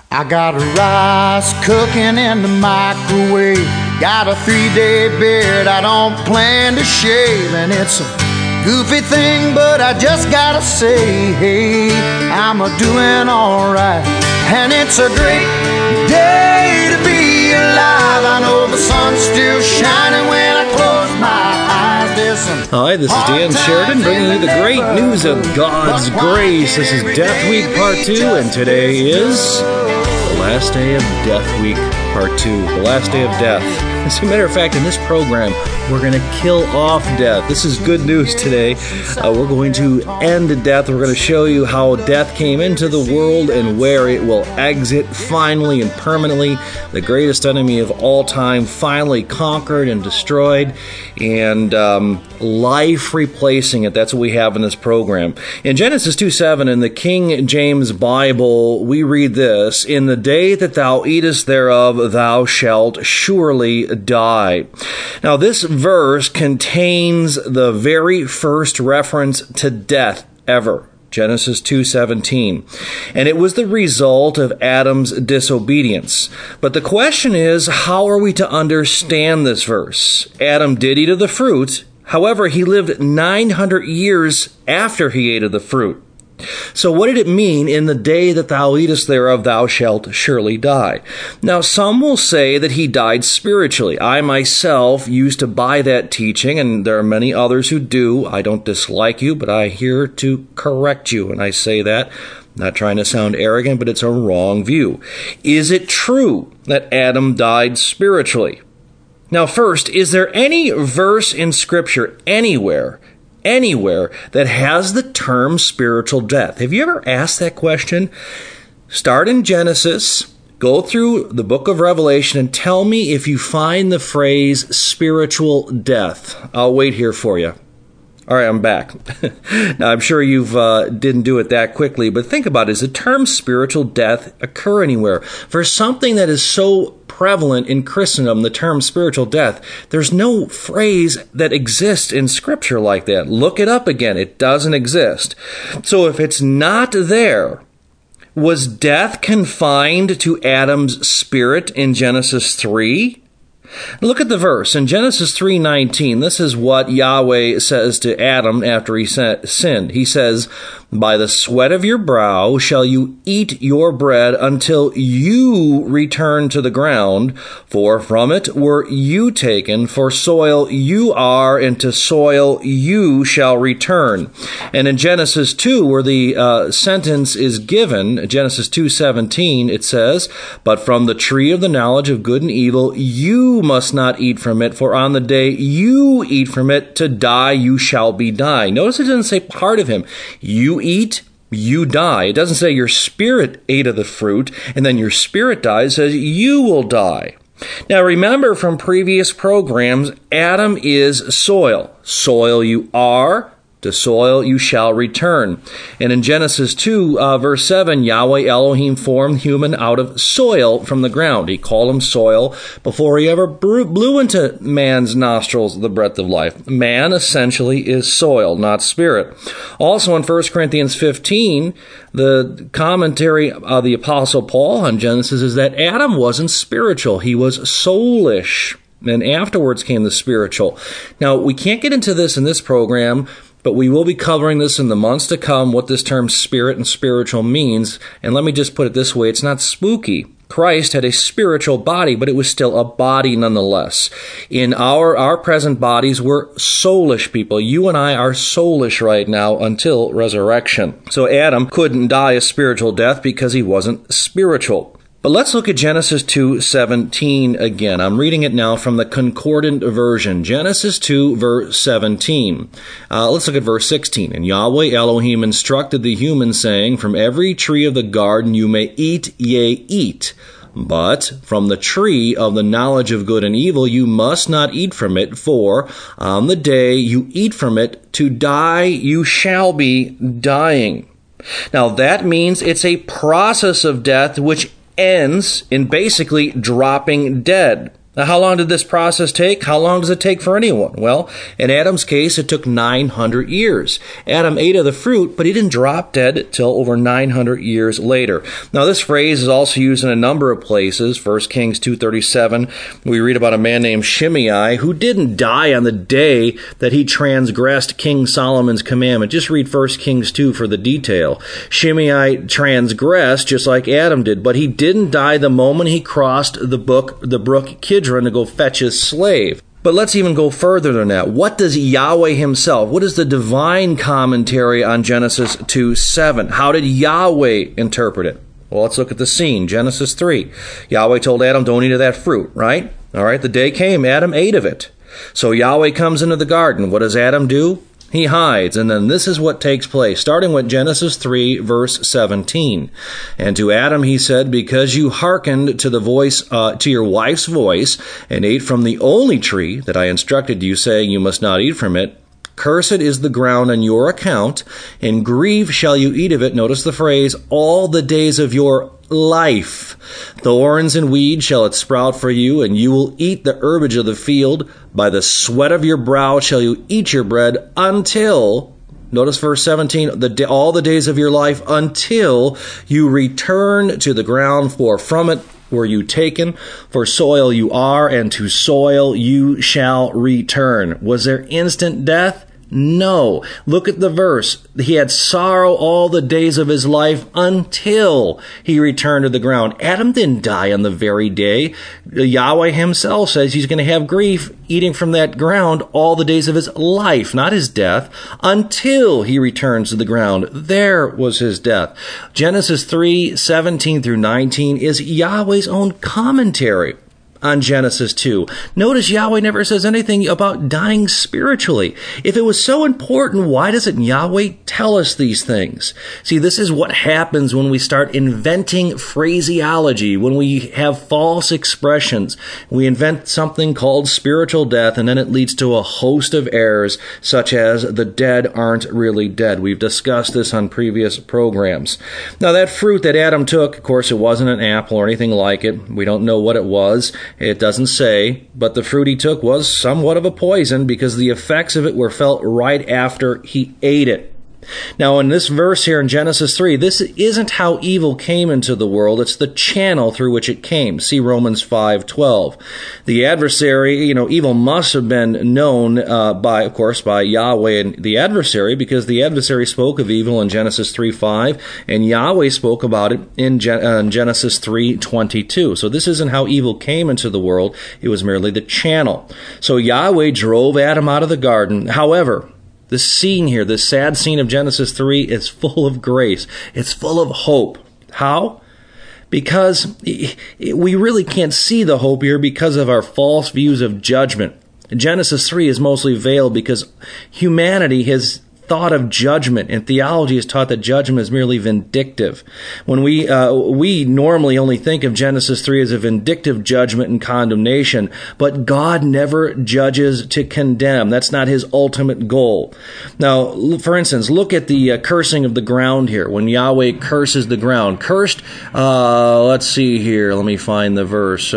I got rice cooking in the microwave. Got a 3-day beard I don't plan to shave. And it's a goofy thing, but I just gotta say, hey, I'm a-doing alright. And it's a great day to be alive. I know the sun's still shining when I close my eyes. Hi, this is Dan Sheridan bringing you the great news of God's grace. This is Death Week Part 2, and today is the last day of Death Week Part 2, the last day of death. As a matter of fact, in this program, we're going to kill off death. This is good news today. We're going to end death. We're going to show you how death came into the world and where it will exit finally and permanently. The greatest enemy of all time finally conquered and destroyed, and life replacing it. That's what we have in this program. In Genesis 2:7 in the King James Bible, we read this: "In the day that thou eatest thereof, thou shalt surely die." Now, this verse contains the very first reference to death ever. Genesis 2:17. And it was the result of Adam's disobedience. But the question is, how are we to understand this verse? Adam did eat of the fruit. However, he lived 900 years after he ate of the fruit. So what did it mean, in the day that thou eatest thereof, thou shalt surely die? Now, some will say that he died spiritually. I myself used to buy that teaching, and there are many others who do. I don't dislike you, but I'm here to correct you, and I say that. Not trying to sound arrogant, but it's a wrong view. Is it true that Adam died spiritually? Now, first, is there any verse in Scripture anywhere that has the term spiritual death? Have you ever asked that question? Start in Genesis, go through the book of Revelation, and tell me if you find the phrase spiritual death. I'll wait here for you. All right, I'm back. Now, I'm sure you didn't do it that quickly, but think about it. Does the term spiritual death occur anywhere? For something that is so prevalent in Christendom, the term spiritual death, there's no phrase that exists in Scripture like that. Look it up again. It doesn't exist. So if it's not there, was death confined to Adam's spirit in Genesis 3? Look at the verse. In Genesis 3:19, this is what Yahweh says to Adam after he sinned. He says, "By the sweat of your brow shall you eat your bread until you return to the ground, for from it were you taken, for soil you are, and to soil you shall return." And in Genesis 2, where the sentence is given, Genesis 2:17, it says, "But from the tree of the knowledge of good and evil you must not eat from it, for on the day you eat from it, to die you shall be dying." Notice it doesn't say part of him. You eat, you die. It doesn't say your spirit ate of the fruit, and then your spirit dies. It says you will die. Now remember from previous programs, Adam is soil. Soil you are, to soil you shall return. And in Genesis 2, verse 7, Yahweh Elohim formed human out of soil from the ground. He called him soil before he ever blew into man's nostrils the breath of life. Man essentially is soil, not spirit. Also in 1 Corinthians 15, the commentary of the Apostle Paul on Genesis is that Adam wasn't spiritual. He was soulish. And afterwards came the spiritual. Now, we can't get into this in this program, but we will be covering this in the months to come, what this term spirit and spiritual means. And let me just put it this way, it's not spooky. Christ had a spiritual body, but it was still a body nonetheless. In our present bodies, we're soulish people. You and I are soulish right now until resurrection. So Adam couldn't die a spiritual death because he wasn't spiritual. But let's look at Genesis 2:17 again. I'm reading it now from the Concordant Version. Genesis 2, verse 17. Let's look at verse 16. "And Yahweh Elohim instructed the human, saying, From every tree of the garden you may eat, yea, eat. But from the tree of the knowledge of good and evil you must not eat from it, for on the day you eat from it, to die you shall be dying." Now that means it's a process of death which ends in basically dropping dead. Now, how long did this process take? How long does it take for anyone? Well, in Adam's case, it took 900 years. Adam ate of the fruit, but he didn't drop dead till over 900 years later. Now, this phrase is also used in a number of places. 1 Kings 2:37, we read about a man named Shimei who didn't die on the day that he transgressed King Solomon's commandment. Just read 1 Kings 2 for the detail. Shimei transgressed just like Adam did, but he didn't die the moment he crossed the brook Kidron to go fetch his slave. But let's even go further than that. What does Yahweh himself, what is the divine commentary on Genesis 2:7? How did Yahweh interpret it? Well, let's look at the scene. Genesis 3. Yahweh told Adam, don't eat of that fruit, right? All right, the day came, Adam ate of it. So Yahweh comes into the garden. What does Adam do? He hides, and then this is what takes place, starting with Genesis 3, verse 17. And to Adam he said, because you hearkened to the voice, to your wife's voice, and ate from the only tree that I instructed you, saying you must not eat from it, cursed is the ground on your account, and grieve shall you eat of it. Notice the phrase, all the days of your life. Thorns and weeds shall it sprout for you, and you will eat the herbage of the field. By the sweat of your brow shall you eat your bread until, notice verse 17, all the days of your life until you return to the ground, for from it were you taken, for soil you are, and to soil you shall return. Was there instant death? No. Look at the verse. He had sorrow all the days of his life until he returned to the ground. Adam didn't die on the very day. Yahweh himself says he's going to have grief eating from that ground all the days of his life, not his death, until he returns to the ground. There was his death. Genesis 3:17 through 19 is Yahweh's own commentary on Genesis 2. Notice Yahweh never says anything about dying spiritually. If it was so important, why doesn't Yahweh tell us these things? See, this is what happens when we start inventing phraseology, when we have false expressions. We invent something called spiritual death, and then it leads to a host of errors, such as the dead aren't really dead. We've discussed this on previous programs. Now, that fruit that Adam took, of course, it wasn't an apple or anything like it. We don't know what it was. It doesn't say, but the fruit he took was somewhat of a poison because the effects of it were felt right after he ate it. Now, in this verse here in Genesis 3, this isn't how evil came into the world. It's the channel through which it came. See Romans 5:12. The adversary, evil must have been known by Yahweh and the adversary, because the adversary spoke of evil in Genesis 3:5, and Yahweh spoke about it in Genesis 3:22. So this isn't how evil came into the world. It was merely the channel. So Yahweh drove Adam out of the garden. However, this scene here, this sad scene of Genesis 3 is full of grace. It's full of hope. How? Because we really can't see the hope here because of our false views of judgment. Genesis 3 is mostly veiled because humanity has thought of judgment, and theology is taught that judgment is merely vindictive. When we normally only think of Genesis 3 as a vindictive judgment and condemnation, but God never judges to condemn. That's not his ultimate goal. Now, for instance, look at the cursing of the ground here. When Yahweh curses the ground, cursed, let's see here. Let me find the verse.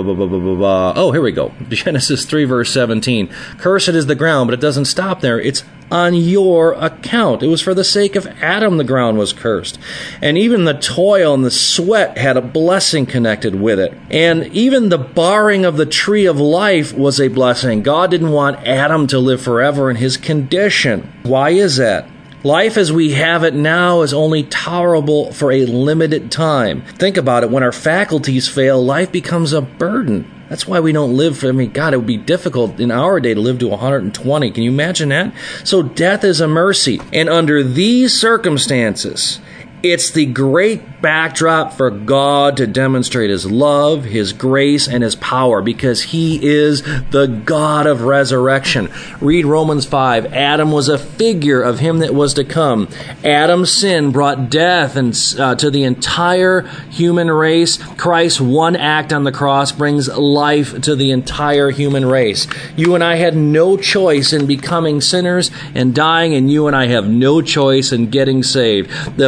Oh, here we go. Genesis 3, verse 17. Cursed is the ground, but it doesn't stop there. It's on your account. It was for the sake of Adam the ground was cursed. And even the toil and the sweat had a blessing connected with it. And even the barring of the tree of life was a blessing. God didn't want Adam to live forever in his condition. Why is that? Life as we have it now is only tolerable for a limited time. Think about it. When our faculties fail, life becomes a burden. That's why we don't live for, God, it would be difficult in our day to live to 120. Can you imagine that? So death is a mercy. And under these circumstances, it's the great backdrop for God to demonstrate his love, his grace, and his power, because he is the God of resurrection. Read Romans 5. Adam was a figure of him that was to come. Adam's sin brought death to the entire human race. Christ's one act on the cross brings life to the entire human race. You and I had no choice in becoming sinners and dying, and you and I have no choice in getting saved. The final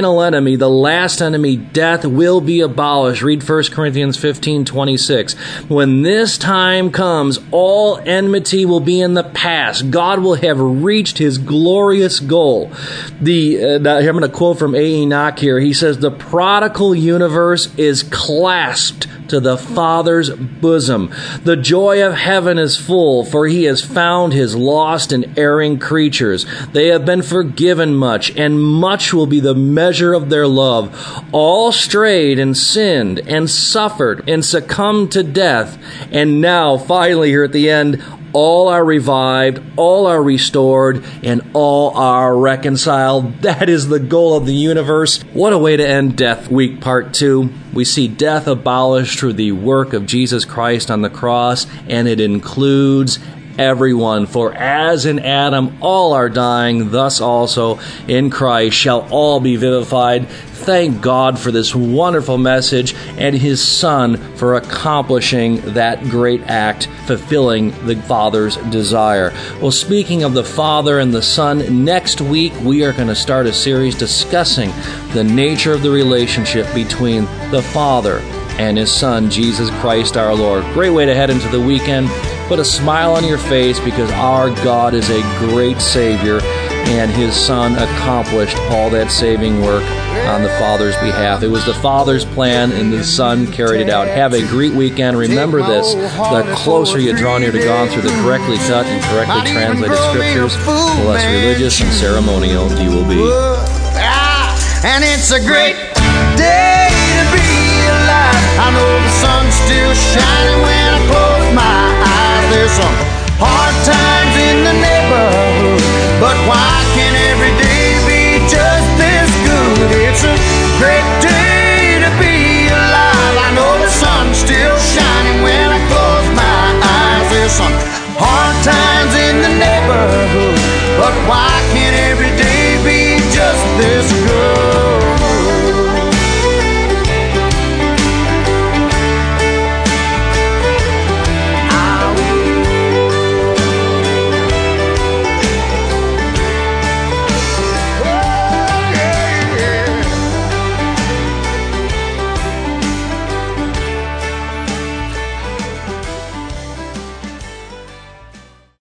final enemy, the last enemy, death, will be abolished. Read 1 Corinthians 15:26. When this time comes, all enmity will be in the past. God will have reached his glorious goal. I'm going to quote from A. Enoch here. He says, the prodigal universe is clasped to the Father's bosom. The joy of heaven is full, for he has found his lost and erring creatures. They have been forgiven much, and much will be the measure of their love. All strayed and sinned and suffered and succumbed to death. And now, finally, here at the end, all are revived, all are restored, and all are reconciled. That is the goal of the universe. What a way to end Death Week Part 2. We see death abolished through the work of Jesus Christ on the cross, and it includes everyone. For as in Adam all are dying, thus also in Christ shall all be vivified. Thank God for this wonderful message and his Son for accomplishing that great act, fulfilling the Father's desire. Well, speaking of the Father and the Son, next week we are going to start a series discussing the nature of the relationship between the Father and his Son, Jesus Christ our Lord. Great way to head into the weekend. Put a smile on your face because our God is a great Savior, and his Son accomplished all that saving work on the Father's behalf. It was the Father's plan, and the Son carried it out. Have a great weekend. Remember this, the closer you draw near to God through the correctly cut and correctly translated scriptures, the less religious and ceremonial you will be. And it's a great